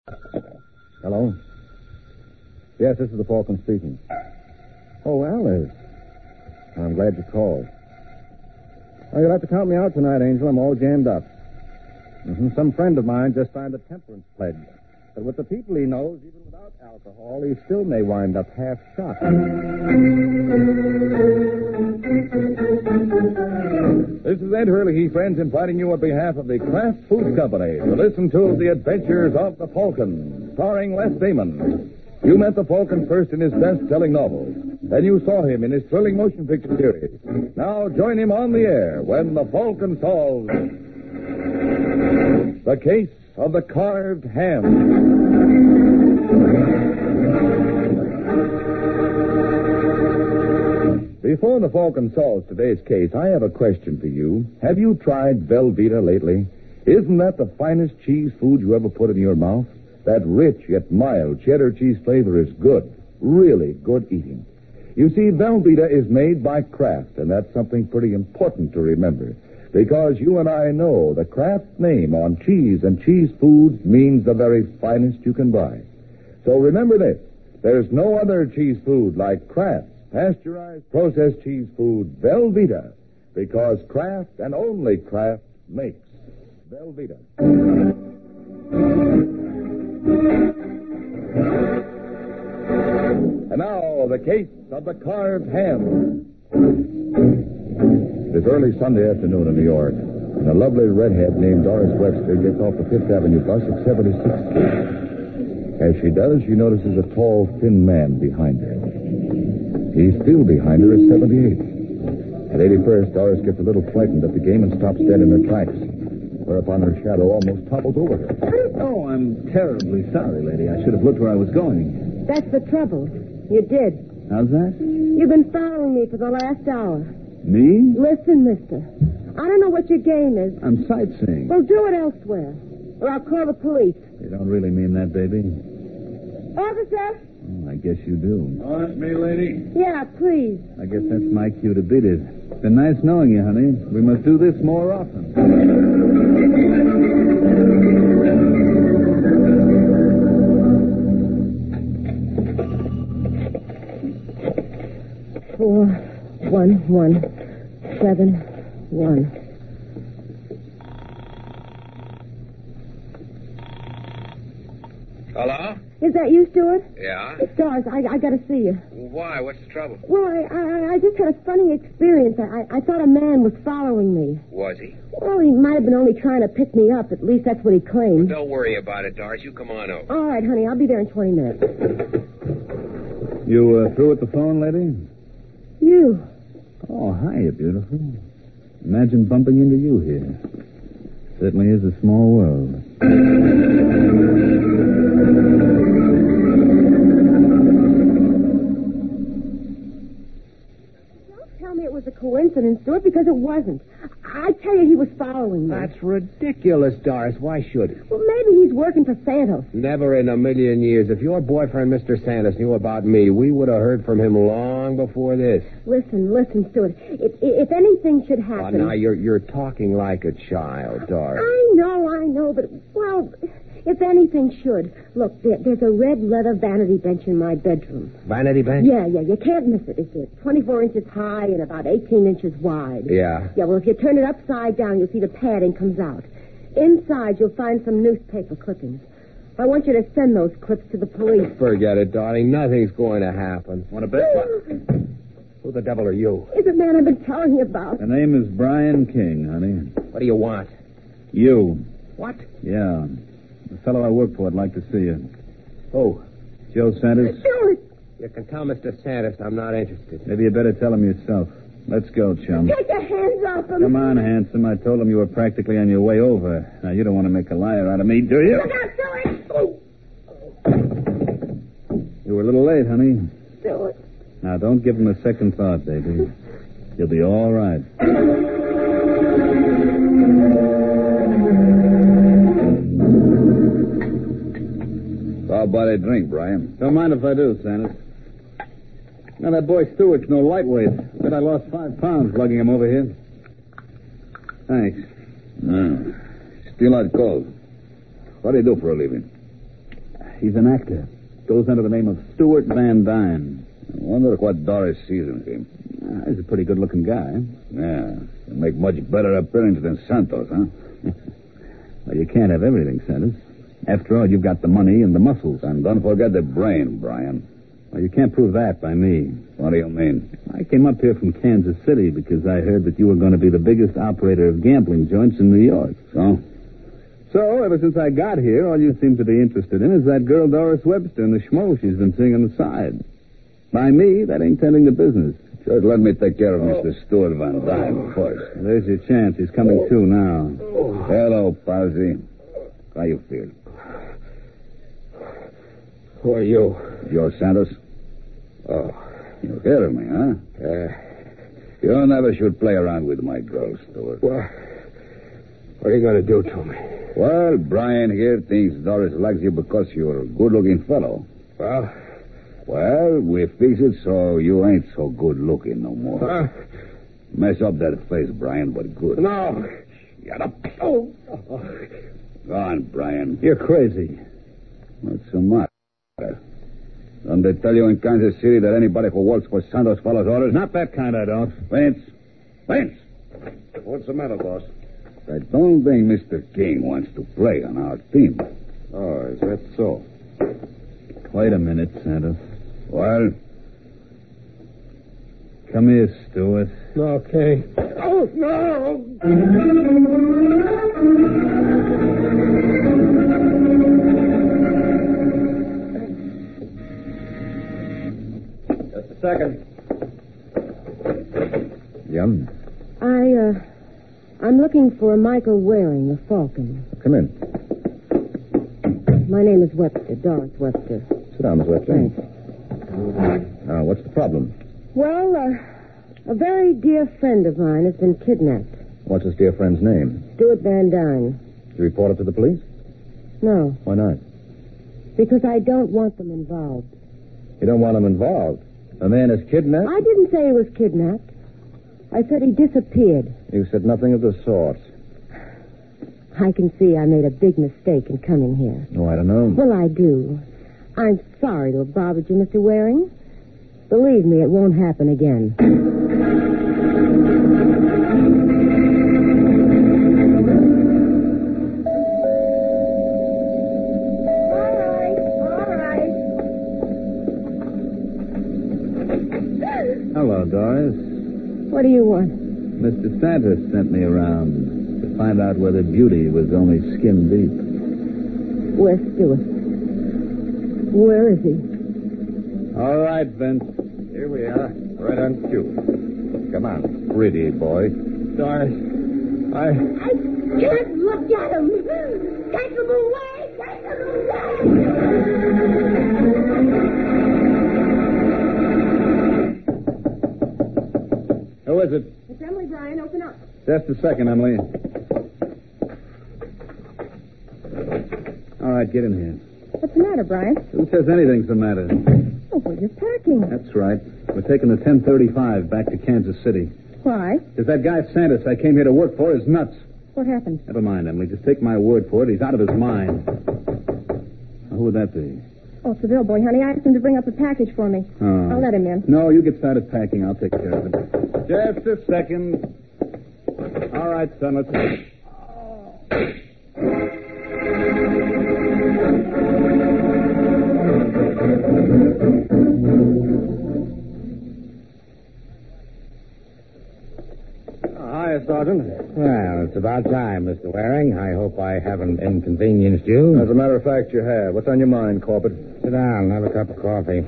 Hello? Yes, this is the Falcon speaking. Oh, Alice. I'm glad you called. Oh, you'll have to count me out tonight, Angel. I'm all jammed up. Some friend of mine just signed a temperance pledge. But with the people he knows, even without alcohol, he still may wind up half shot. This is Ed Hurley, friends, inviting you on behalf of the Kraft Foods Company to listen to The Adventures of the Falcon, starring Les Damon. You met the Falcon first in his best-selling novel. Then you saw him in his thrilling motion picture series. Now join him on the air when the Falcon solves the case of the carved ham. Before the Falcon solves today's case, I have a question for you. Have you tried Velveeta lately? Isn't that the finest cheese food you ever put in your mouth? That rich yet mild cheddar cheese flavor is good, really good eating. You see, Velveeta is made by Kraft, and that's something pretty important to remember. Because you and I know the Kraft name on cheese and cheese foods means the very finest you can buy. So remember this. There's no other cheese food like Kraft's pasteurized processed cheese food, Velveeta, because Kraft and only Kraft makes Velveeta. And now, the case of the carved ham. It's early Sunday afternoon in New York, and a lovely redhead named Doris Webster gets off the Fifth Avenue bus at 76th Street. As she does, she notices a tall, thin man behind her. He's still behind her at 78th. At 81st, Doris gets a little frightened at the game and stops dead in her tracks, whereupon her shadow almost topples over her. Oh, I'm terribly sorry, lady. I should have looked where I was going. That's the trouble. You did. How's that? You've been following me for the last hour. Me? Listen, mister. I don't know what your game is. I'm sightseeing. Well, do it elsewhere, or I'll call the police. You don't really mean that, baby? Officer? Oh, I guess you do. Oh, that's me, lady. Yeah, please. I guess that's my cue to beat it. It's been nice knowing you, honey. We must do this more often. 41171. Hello? Is that you, Stuart? Yeah? It's Doris. I got to see you. Why? What's the trouble? Well, I just had a funny experience. I thought a man was following me. Was he? Well, he might have been only trying to pick me up. At least that's what he claimed. Don't worry about it, Doris. You come on over. All right, honey. I'll be there in 20 minutes. You through with the phone, lady? You. Oh, hiya, beautiful. Imagine bumping into you here. Certainly is a small world. Tell me it was a coincidence, Stuart, because it wasn't. I tell you, he was following me. That's ridiculous, Doris. Why should he? Well, maybe he's working for Santos. Never in a million years. If your boyfriend, Mr. Santos, knew about me, we would have heard from him long before this. Listen, Stuart. If anything should happen... Oh, now you're talking like a child, Doris. I know, but, well, if anything should. Look, there's a red leather vanity bench in my bedroom. Vanity bench? Yeah, you can't miss it. It's 24 inches high and about 18 inches wide. Yeah. Yeah, well, if you turn it upside down, you'll see the padding comes out. Inside, you'll find some newspaper clippings. I want you to send those clips to the police. Forget it, darling. Nothing's going to happen. Want to bet? Who the devil are you? It's the man I've been telling you about. The name is Brian King, honey. What do you want? You. What? Yeah. The fellow I work for would like to see you. Who? Joe Santos. Stuart! You can tell Mr. Santos I'm not interested. Maybe you better tell him yourself. Let's go, chum. Take your hands off him. Come on, handsome. I told him you were practically on your way over. Now, you don't want to make a liar out of me, do you? Look out, Stuart! You were a little late, honey. Stuart. Now, don't give him a second thought, baby. You'll be all right. How about a drink, Brian? Don't mind if I do, Santos. Now, that boy Stewart's no lightweight. Bet I lost 5 pounds lugging him over here. Thanks. Still out cold. What do you do for a living? He's an actor. Goes under the name of Stuart Van Dyne. I wonder what Doris sees in him. He's a pretty good-looking guy. Yeah. He'll make much better appearance than Santos, huh? Well, you can't have everything, Santos. After all, you've got the money and the muscles. And don't forget the brain, Brian. Well, you can't prove that by me. What do you mean? I came up here from Kansas City because I heard that you were going to be the biggest operator of gambling joints in New York. So, ever since I got here, all you seem to be interested in is that girl Doris Webster and the schmo she's been seeing on the side. By me, that ain't tending the business. Just let me take care of Mr. Stuart Van Dyne first. There's your chance. He's coming to now. Hello, Palsy. How you feel? Who are you? You're Santos? Oh. You hear me, huh? You never should play around with my girl, Stuart. What are you going to do to me? Well, Brian here thinks Doris likes you because you're a good-looking fellow. Well, we fix it so you ain't so good-looking no more. Mess up that face, Brian, but good. No. Shut up. Go on, Brian. You're crazy. What's the matter? Don't they tell you in Kansas City that anybody who works for Santos follows orders? Not that kind, I don't. Vince! What's the matter, boss? I don't think Mr. King wants to play on our team. Oh, is that so? Wait a minute, Santos. Well? Come here, Stuart. Okay. Oh, no! Just a second. Yum. I'm looking for Michael Waring, the Falcon. Come in. My name is Webster, Doris Webster. Sit down, Miss Webster. Thanks. Now, what's the problem? Well, a very dear friend of mine has been kidnapped. What's his dear friend's name? Stuart Van Dyne. Did you report it to the police? No, Why not? because I don't want them involved. You don't want him involved. A man is kidnapped? I didn't say he was kidnapped. I said he disappeared. You said nothing of the sort. I can see I made a big mistake in coming here. Oh, I don't know. Well, I do. I'm sorry to have bothered you, Mr. Waring. Believe me, it won't happen again. All right. Hello, Doris. What do you want? Mr. Santos sent me around to find out whether Beauty was only skin deep. Where's Stuart? Where is he? All right, Vince. Here we are, right on cue. Come on, pretty boy. Doris, I can't look at him. Take him away. Take him Who is it? It's Emily Bryan. Open up. Just a second, Emily. All right, get in here. What's the matter, Brian? Who says anything's the matter? Oh, well, you're packing. That's right. We're taking the 1035 back to Kansas City. Why? Because that guy Santos I came here to work for is nuts. What happened? Never mind, Emily. Just take my word for it. He's out of his mind. Now, who would that be? Oh, it's the bellboy, honey. I asked him to bring up a package for me. Oh. I'll let him in. No, you get started packing. I'll take care of it. Just a second. All right, son, let's go. Hiya, Sergeant. well, it's about time, Mr. Waring. I hope I haven't inconvenienced you. As a matter of fact, you have. What's on your mind, Corbett? Sit down and have a cup of coffee.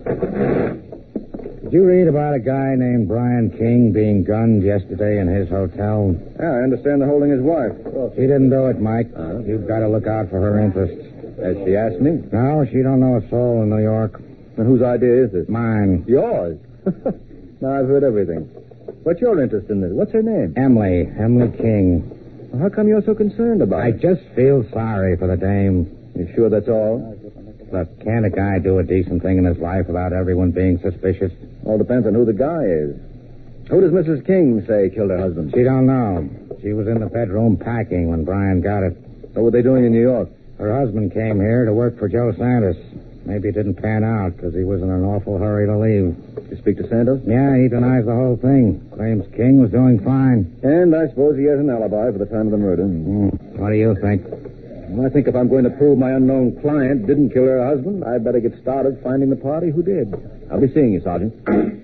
Did you read about a guy named Brian King being gunned yesterday in his hotel? Yeah, I understand they're holding his wife. She didn't do it, Mike. You've got to look out for her interests. Has she asked me? No, she don't know a soul in New York. And whose idea is this? Mine. Yours. Now, I've heard everything. What's your interest in this? What's her name? Emily King. Well, how come you're so concerned about I it? just feel sorry for the dame. You sure that's all? Look, can't a guy do a decent thing in his life without everyone being suspicious? All depends on who the guy is. Who does Mrs. King say killed her husband? She don't know. She was in the bedroom packing when Brian got it. What were they doing in New York? Her husband came here to work for Joe Santos. Maybe it didn't pan out because he was in an awful hurry to leave. You speak to Santos? Yeah, he denies the whole thing. Claims King was doing fine. And I suppose he has an alibi for the time of the murder. What do you think? Well, I think if I'm going to prove my unknown client didn't kill her husband, I'd better get started finding the party who did. I'll be seeing you, Sergeant.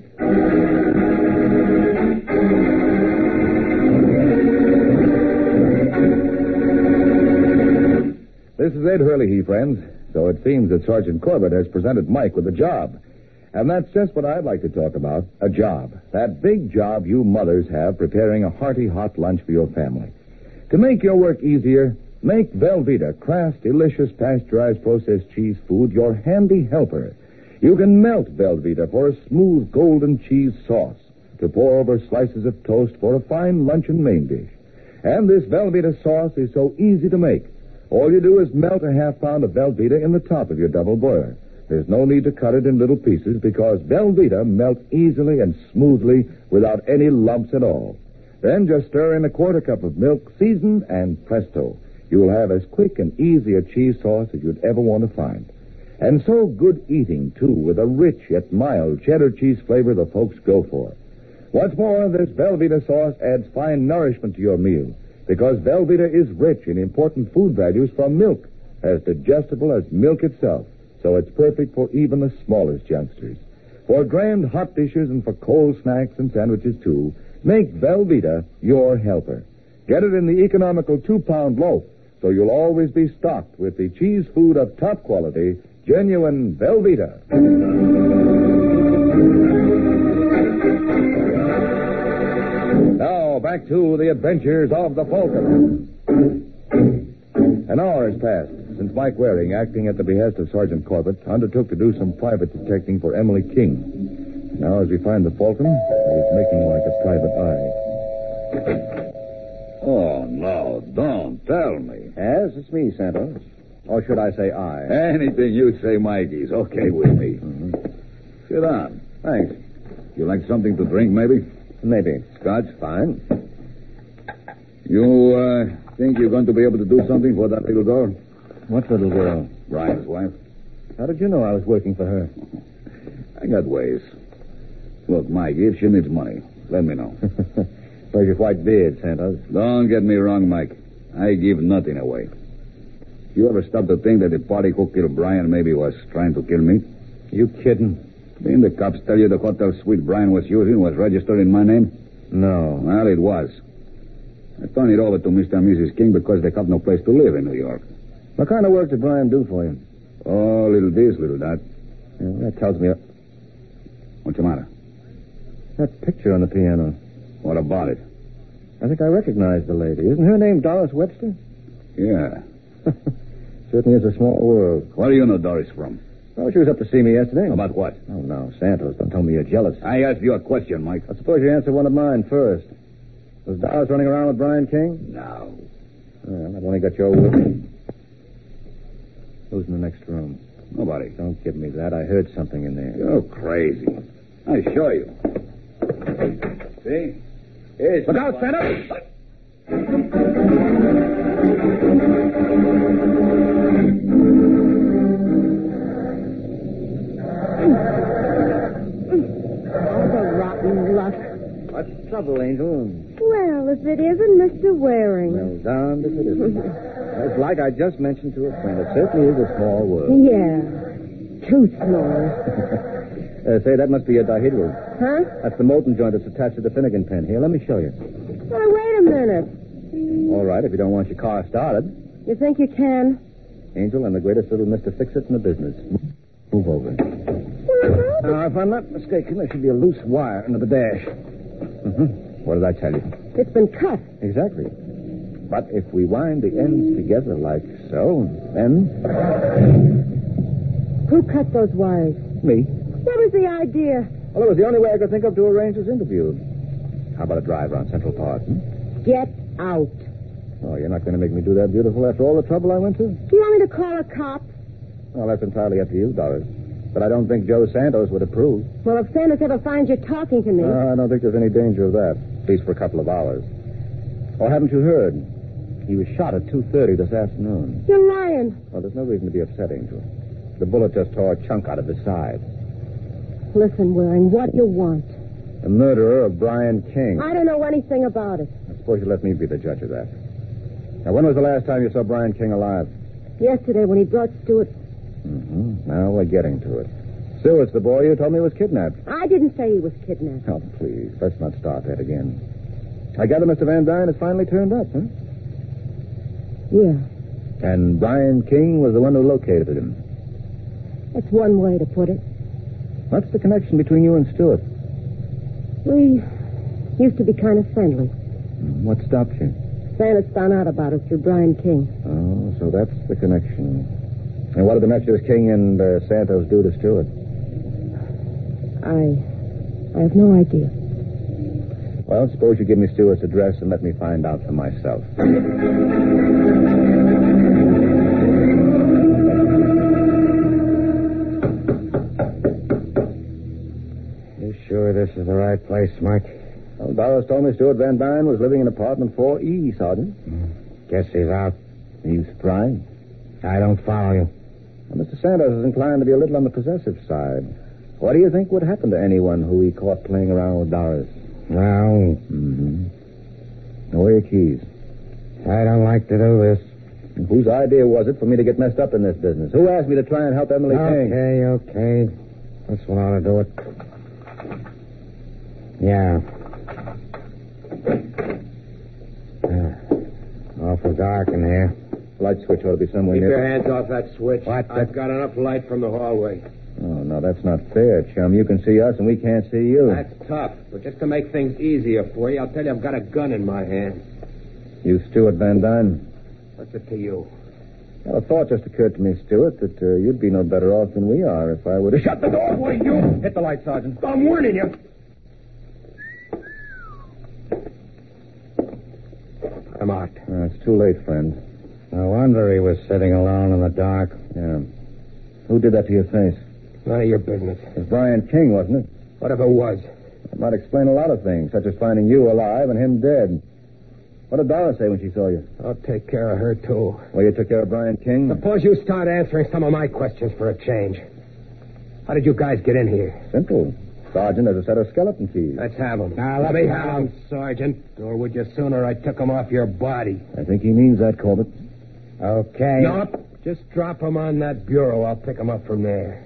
This is Ed Hurley, friends. So it seems that Sergeant Corbett has presented Mike with a job. And that's just what I'd like to talk about, a job. That big job you mothers have preparing a hearty hot lunch for your family. To make your work easier, make Velveeta, Kraft delicious pasteurized processed cheese food, your handy helper. You can melt Velveeta for a smooth golden cheese sauce to pour over slices of toast for a fine luncheon main dish. And this Velveeta sauce is so easy to make. All you do is melt a half pound of Velveeta in the top of your double boiler. There's no need to cut it in little pieces because Velveeta melts easily and smoothly without any lumps at all. Then just stir in a quarter cup of milk, season, and presto. You'll have as quick and easy a cheese sauce as you'd ever want to find. And so good eating, too, with a rich yet mild cheddar cheese flavor the folks go for. What's more, this Velveeta sauce adds fine nourishment to your meal because Velveeta is rich in important food values from milk, as digestible as milk itself. So it's perfect for even the smallest youngsters. For grand hot dishes and for cold snacks and sandwiches, too, make Velveeta your helper. Get it in the economical 2-pound loaf, so you'll always be stocked with the cheese food of top quality, genuine Velveeta. Now, back to the adventures of the Falcon. An hour has passed since Mike Waring, acting at the behest of Sergeant Corbett, undertook to do some private detecting for Emily King. Now, as we find the Falcon, he's making like a private eye. Oh, no, don't tell me. Yes, it's me, Santos. Or should I say I? Anything you say, Mikey's okay with me. Mm-hmm. Sit down. Thanks. You like something to drink, maybe? Maybe. Scotch? Fine. You, think you're going to be able to do something for that little girl? What little girl? Brian's wife. How did you know I was working for her? I got ways. Look, Mikey, if she needs money, let me know. Where's your white beard, Santos? Don't get me wrong, Mike. I give nothing away. You ever stop to think that the party who killed Brian maybe was trying to kill me? You kidding? Didn't the cops tell you the hotel suite Brian was using was registered in my name? No. Well, it was. I turned it over to Mr. and Mrs. King because they have no place to live in New York. What kind of work did Brian do for you? Oh, little this, little that. Yeah, that tells me... What's the matter? That picture on the piano. What about it? I think I recognize the lady. Isn't her name Doris Webster? Yeah. Certainly is a small world. Where do you know Doris from? Oh, she was up to see me yesterday. About what? Oh, no, Santos, don't tell me you're jealous. I asked you a question, Mike. I suppose you answer one of mine first. Was Doris running around with Brian King? No. Well, I've only got your word. Who's in the next room? Nobody. Don't give me that. I heard something in there. You're crazy. I show you. See? Here's Look out, Santos! Rotten luck. What's the trouble, Angel? Well, if it isn't Mr. Waring. Well, darned if it isn't. It's like I just mentioned to a friend. It certainly is a small world. Yeah. Too small. Say, that must be a dihedral. Huh? That's the molten joint that's attached to the Finnegan pen. Here, let me show you. Why, wait a minute. All right, if you don't want your car started. You think you can? Angel, I'm the greatest little Mr. Fix-It in the business. Move over. Now, if I'm not mistaken, there should be a loose wire under the dash. Mm-hmm. What did I tell you? It's been cut. Exactly. But if we wind the ends together like so, then... Who cut those wires? Me. What was the idea? Well, it was the only way I could think of to arrange this interview. How about a drive around Central Park? Get out. Oh, you're not going to make me do that, beautiful, after all the trouble I went to? Do you want me to call a cop? Well, that's entirely up to you, Doris. But I don't think Joe Santos would approve. Well, if Santos ever finds you talking to me... I don't think there's any danger of that, at least for a couple of hours. Or haven't you heard? He was shot at 2:30 this afternoon. You're lying. Well, there's no reason to be upset, Angel. The bullet just tore a chunk out of his side. Listen, Waring, what you want? The murderer of Brian King. I don't know anything about it. I suppose you let me be the judge of that. Now, when was the last time you saw Brian King alive? Yesterday when he brought Stewart. Mm-hmm. Now we're getting to it. Stewart's the boy you told me was kidnapped. I didn't say he was kidnapped. Oh, please, let's not start that again. I gather Mr. Van Dyne has finally turned up, huh? Yeah, And Brian King was the one who located him. that's one way to put it. What's the connection between you and Stewart? We used to be kind of friendly. What stopped you? Sanders found out about it through Brian King. Oh, so that's the connection. And what did the messages King and Santos do to Stewart? I have no idea. Well, suppose you give me Stewart's address and let me find out for myself. You sure this is the right place, Mike? Well, Doris told me Stewart Van Dyne was living in apartment 4E, Sergeant. Guess he's out. Are you surprised? I don't follow you. Well, Mr. Santos is inclined to be a little on the possessive side. What do you think would happen to anyone who he caught playing around with Doris? Well, Mm-hmm. Now, where are your keys? I don't like to do this. And whose idea was it for me to get messed up in this business? Who asked me to try and help Emily King? Okay. This one ought to do it. Yeah. Awful dark in here. Light switch ought to be somewhere Keep near. your hands off that switch. What? I've got enough light from the hallway. Oh, no, that's not fair, chum. You can see us and we can't see you. That's tough. But just to make things easier for you, I'll tell you I've got a gun in my hand. You Stewart Van Dyne? What's it to you? Well, a thought just occurred to me, Stewart, that you'd be no better off than we are if I would have shut the door for you. Hit the light, Sergeant. I'm warning you. I'm out. It's too late, friend. No wonder he was sitting alone in the dark. Yeah. Who did that to your face? None of your business. It was Brian King, wasn't it? Whatever it was. That might explain a lot of things, such as finding you alive and him dead. What did Doris say when she saw you? I'll take care of her, too. Well, you took care of Brian King? Suppose you start answering some of my questions for a change. How did you guys get in here? Simple. Sergeant has a set of skeleton keys. Let's have them. Now, let me have them, Sergeant. Or would you sooner I took them off your body? I think he means that, Corbett. Okay. Nope. Just drop them on that bureau. I'll pick them up from there.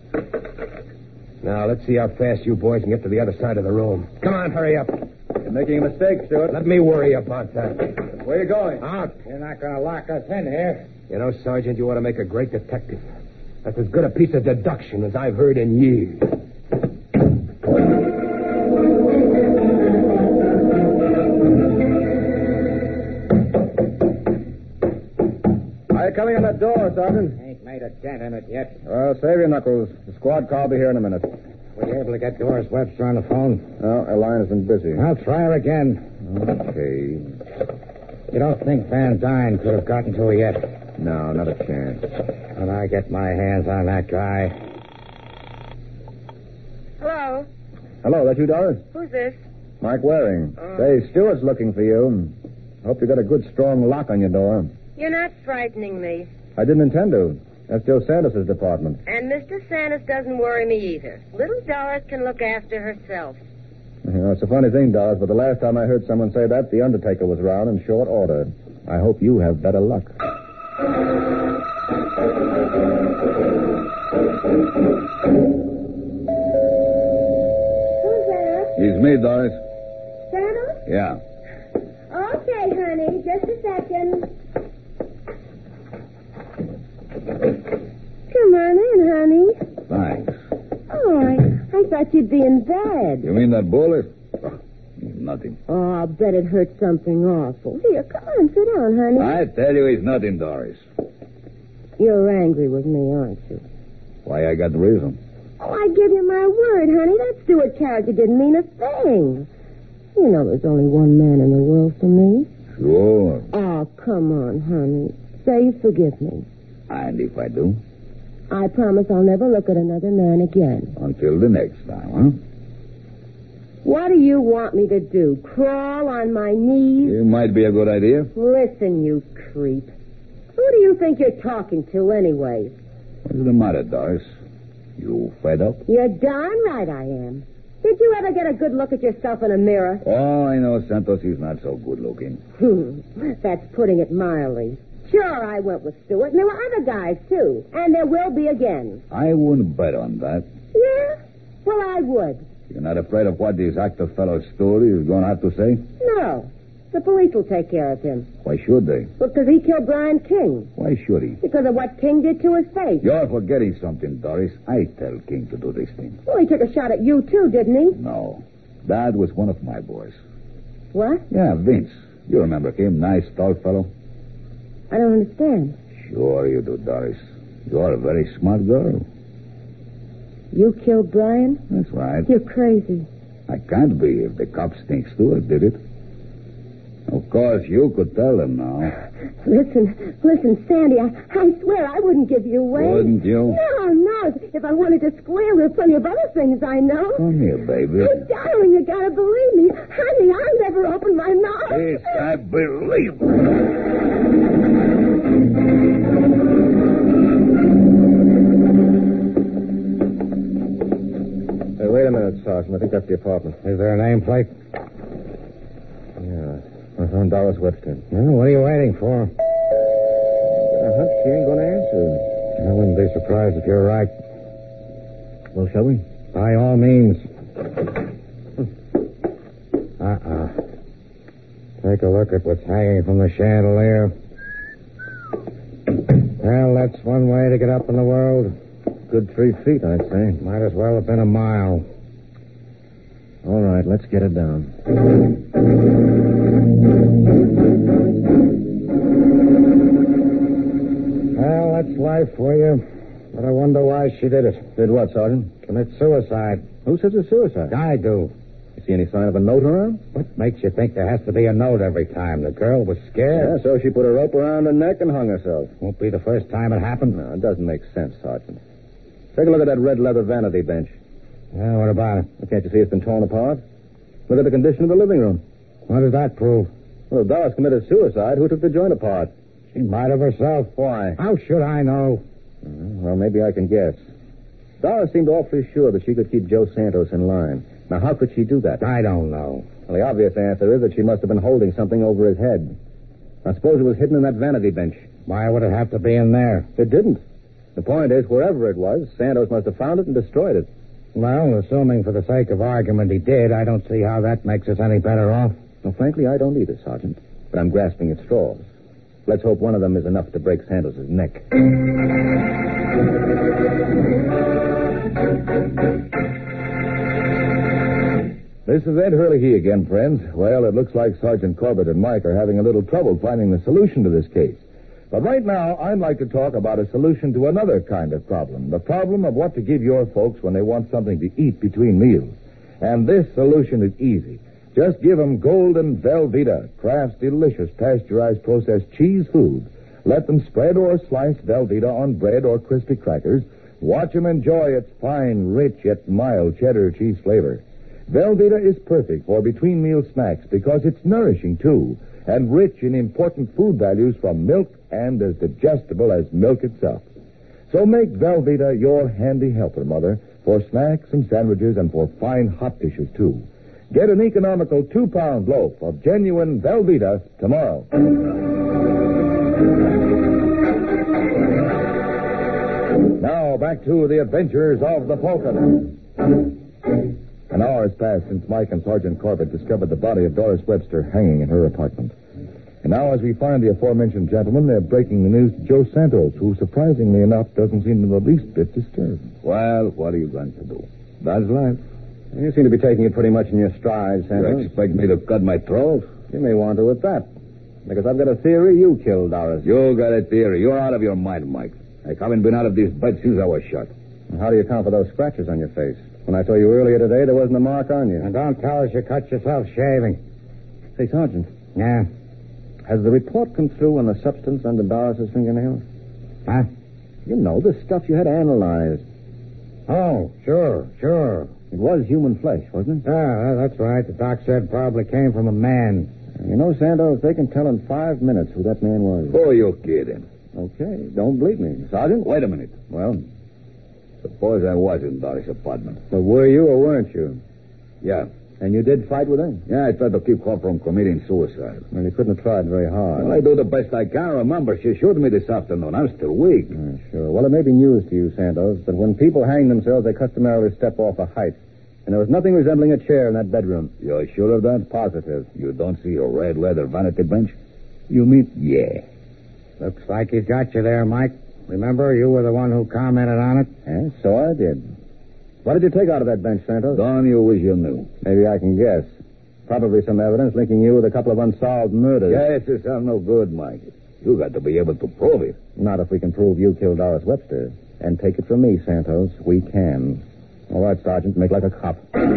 Now, let's see how fast you boys can get to the other side of the room. Come on, hurry up. You're making a mistake, Stewart. Let me worry about that. Where are you going? Out. You're not going to lock us in here. You know, Sergeant, you ought to make a great detective. That's as good a piece of deduction as I've heard in years. Are you coming in that door, Sergeant? Ain't made a dent in it yet. Well, save your knuckles. The squad car will be here in a minute. Were you able to get Doris Webster on the phone? No, her line has been busy. I'll try her again. Okay. You don't think Van Dyne could have gotten to her yet? No, not a chance. When I get my hands on that guy. Hello? Hello, that you, Doris? Who's this? Mike Waring. Say, Stewart's looking for you. Hope you got a good, strong lock on your door. You're not frightening me. I didn't intend to. That's Joe Santos' department. And Mr. Sanders doesn't worry me either. Little Doris can look after herself. You know, it's a funny thing, Doris, but the last time I heard someone say that, the Undertaker was around in short order. I hope you have better luck. Who's there? He's me, Doris. Sanders? Yeah. Okay, honey. Just a second. Come on in, honey. Thanks. Oh, I thought you'd be in bed. You mean that bullet? Nothing. Oh, I'll bet it hurt something awful. Here, come on, sit down, honey. I tell you, it's nothing, Doris. You're angry with me, aren't you? Why, I got the reason. Oh, I give you my word, honey. That Stewart character didn't mean a thing. You know there's only one man in the world for me. Sure. Oh, come on, honey. Say you forgive me. And if I do? I promise I'll never look at another man again. Until the next time, huh? What do you want me to do? Crawl on my knees? It might be a good idea. Listen, you creep. Who do you think you're talking to, anyway? What's the matter, Doris? You fed up? You're darn right I am. Did you ever get a good look at yourself in a mirror? Oh, I know Santos. He's not so good looking. That's putting it mildly. Sure, I went with Stewart, and there were other guys, too. And there will be again. I wouldn't bet on that. Yeah? Well, I would. You're not afraid of what this active fellow Stewart is going to have to say? No. The police will take care of him. Why should they? Because he killed Brian King. Why should he? Because of what King did to his face. You're forgetting something, Doris. I tell King to do this thing. Well, he took a shot at you, too, didn't he? No. That was one of my boys. What? Yeah, Vince. You remember him. Nice, tall fellow. I don't understand. Sure you do, Doris. You're a very smart girl. You killed Brian? That's right. You're crazy. I can't be if the cops think Stewart did it. Of course, you could tell them now. Listen, Sandy, I swear I wouldn't give you away. Wouldn't you? No. If I wanted to squeal, there are plenty of other things I know. Come here, baby. Oh, darling, you gotta believe me. Honey, I'll never open my mouth. Yes, I believe. Hey, wait a minute, Sergeant. I think that's the apartment. Is there a nameplate? Yeah. I found Doris Webster. Well, what are you waiting for? I hunch she ain't going to answer. I wouldn't be surprised if you're right. Well, shall we? By all means. Take a look at what's hanging from the chandelier. Well, that's one way to get up in the world. Good 3 feet, I'd say. Might as well have been a mile. All right, let's get it down. Well, that's life for you. But I wonder why she did it. Did what, Sergeant? Commit suicide. Who says it's suicide? I do. You see any sign of a note around? What makes you think there has to be a note every time? The girl was scared. Yeah, so she put a rope around her neck and hung herself. Won't be the first time it happened. No, it doesn't make sense, Sergeant. Take a look at that red leather vanity bench. Yeah, what about it? Well, can't you see it's been torn apart? Look at the condition of the living room. What does that prove? Well, if Doris committed suicide, who took the joint apart? She might have herself. Why? How should I know? Well, maybe I can guess. Doris seemed awfully sure that she could keep Joe Santos in line. Now, how could she do that? I don't know. Well, the obvious answer is that she must have been holding something over his head. I suppose it was hidden in that vanity bench. Why would it have to be in there? It didn't. The point is, wherever it was, Santos must have found it and destroyed it. Well, assuming for the sake of argument he did, I don't see how that makes us any better off. Well, frankly, I don't either, Sergeant. But I'm grasping at straws. Let's hope one of them is enough to break Santos's neck. This is Ed Hurley again, friends. Well, it looks like Sergeant Corbett and Mike are having a little trouble finding the solution to this case. But right now, I'd like to talk about a solution to another kind of problem. The problem of what to give your folks when they want something to eat between meals. And this solution is easy. Just give them Golden Velveeta, Kraft's delicious pasteurized processed cheese food. Let them spread or slice Velveeta on bread or crispy crackers. Watch them enjoy its fine, rich, yet mild cheddar cheese flavor. Velveeta is perfect for between-meal snacks because it's nourishing, too, and rich in important food values from milk and as digestible as milk itself. So make Velveeta your handy helper, Mother, for snacks and sandwiches and for fine hot dishes, too. Get an economical 2-pound loaf of genuine Velveeta tomorrow. Now, back to the adventures of the Falcon. An hour has passed since Mike and Sergeant Corbett discovered the body of Doris Webster hanging in her apartment. And now, as we find the aforementioned gentlemen, they're breaking the news to Joe Santos, who, surprisingly enough, doesn't seem in the least bit disturbed. Well, what are you going to do? That's life. You seem to be taking it pretty much in your stride, Santos. You expect me to cut my throat? You may want to at that. Because I've got a theory you killed Doris. You got a theory. You're out of your mind, Mike. I haven't been out of this bed since I was shot. And how do you account for those scratches on your face? When I saw you earlier today, there wasn't a mark on you. And don't tell us you cut yourself shaving. Say, Sergeant, Yeah? has the report come through on the substance under Doris's fingernails? Huh? You know, the stuff you had analyzed. Oh, sure. It was human flesh, wasn't it? Yeah, that's right. The doc said probably came from a man. You know, Santos, they can tell in 5 minutes who that man was. Who are you kidding? Okay, don't bleep me. Sergeant? Wait a minute. Well, Suppose I was in Doris' apartment. but were you or weren't you? Yeah. And you did fight with him? Yeah, I tried to keep her from committing suicide. Well, you couldn't have tried very hard. Well, I do the best I can. Remember, she shot me this afternoon. I'm still weak. Sure. Well, it may be news to you, Santos, but when people hang themselves, they customarily step off a height. And there was nothing resembling a chair in that bedroom. You're sure of that? Positive. You don't see a red leather vanity bench? You mean? Yeah. Looks like he's got you there, Mike. Remember, you were the one who commented on it? Yes, so I did. What did you take out of that bench, Santos? Don, you wish you knew. Maybe I can guess. Probably some evidence linking you with a couple of unsolved murders. Yes, it sounds no good, Mike. You got to be able to prove it. Not if we can prove you killed Doris Webster. And take it from me, Santos, we can. All right, Sergeant, make like a cop.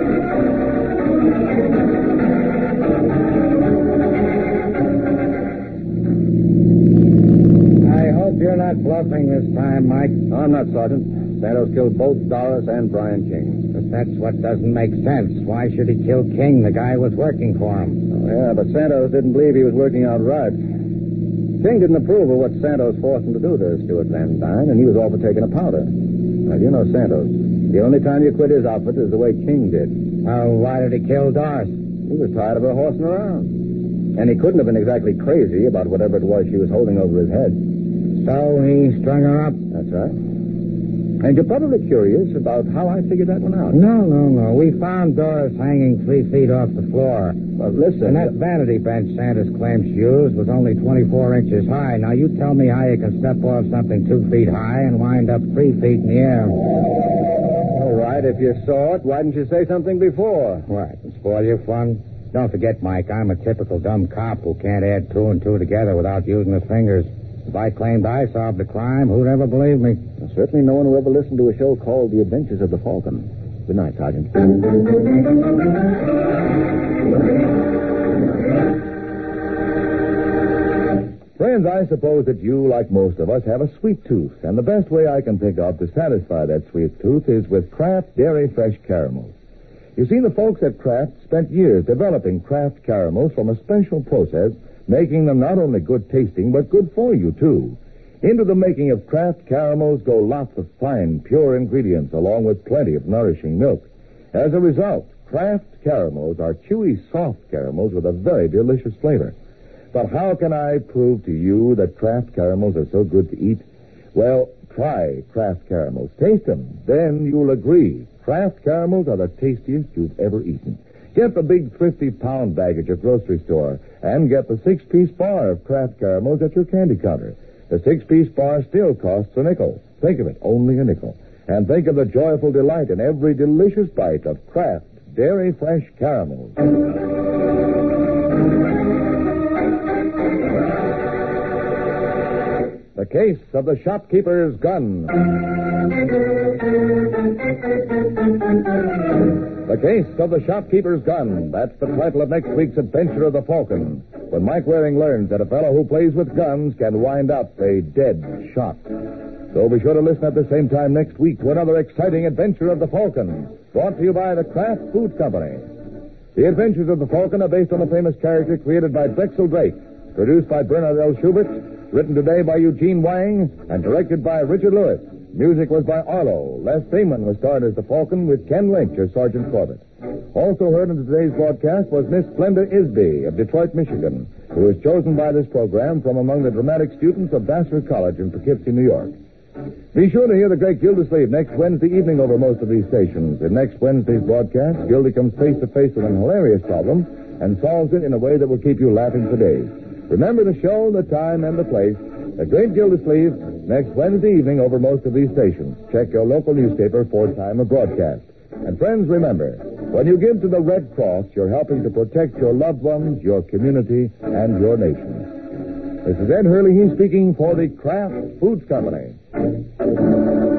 I hope you're not bluffing this time, Mike. No, I'm not, Sergeant. Santos killed both Doris and Brian King. But that's what doesn't make sense. Why should he kill King? The guy was working for him. Oh, yeah, but Santos didn't believe he was working out right. King didn't approve of what Santos forced him to do to Stuart Van Dyne, and he was all for taking a powder. Well, you know Santos. The only time you quit his outfit is the way King did. Well, why did he kill Doris? He was tired of her horsing around. And he couldn't have been exactly crazy about whatever it was she was holding over his head. So he strung her up? That's right. And you're probably curious about how I figured that one out. No. We found Doris hanging 3 feet off the floor. Well, listen. And that vanity bench Santos claims she used was only 24 inches high. Now, you tell me how you can step off something 2 feet high and wind up 3 feet in the air. All right, if you saw it, why didn't you say something before? What, to spoil your fun? Don't forget, Mike, I'm a typical dumb cop who can't add 2 and 2 together without using his fingers. If I claimed I solved the crime, who'd ever believe me? Well, certainly no one who ever listened to a show called The Adventures of the Falcon. Good night, Sergeant. Friends, I suppose that you, like most of us, have a sweet tooth. And the best way I can think of to satisfy that sweet tooth is with Kraft Dairy Fresh Caramels. You see, the folks at Kraft spent years developing Kraft caramels from a special process, making them not only good tasting, but good for you, too. Into the making of Kraft caramels go lots of fine, pure ingredients, along with plenty of nourishing milk. As a result, Kraft caramels are chewy, soft caramels with a very delicious flavor. But how can I prove to you that Kraft caramels are so good to eat? Well, try Kraft caramels. Taste them. Then you'll agree. Kraft caramels are the tastiest you've ever eaten. Get the big thrifty pound bag at your grocery store and get the 6-piece bar of Kraft caramels at your candy counter. The 6-piece bar still costs a nickel. Think of it, only a nickel. And think of the joyful delight in every delicious bite of Kraft Dairy Fresh Caramels. The Case of the Shopkeeper's Gun. The Case of the Shopkeeper's Gun. That's the title of next week's adventure of the Falcon, when Mike Waring learns that a fellow who plays with guns can wind up a dead shot. So be sure to listen at the same time next week to another exciting adventure of the Falcon, brought to you by the Kraft Foods Company. The Adventures of the Falcon are based on a famous character created by Drexel Drake, produced by Bernard L. Schubert, written today by Eugene Wang, and directed by Richard Lewis. Music was by Arlo. Les Damon was starred as the Falcon with Ken Lynch as Sergeant Corbett. Also heard in today's broadcast was Miss Splenda Isby of Detroit, Michigan, who was chosen by this program from among the dramatic students of Vassar College in Poughkeepsie, New York. Be sure to hear the great Gildersleeve next Wednesday evening over most of these stations. In next Wednesday's broadcast, Gildy comes face to face with an hilarious problem and solves it in a way that will keep you laughing for days. Remember the show, the time, and the place. The Great Gildersleeve, next Wednesday evening over most of these stations. Check your local newspaper for time of broadcast. And friends, remember, when you give to the Red Cross, you're helping to protect your loved ones, your community, and your nation. This is Ed Hurley speaking for the Kraft Foods Company.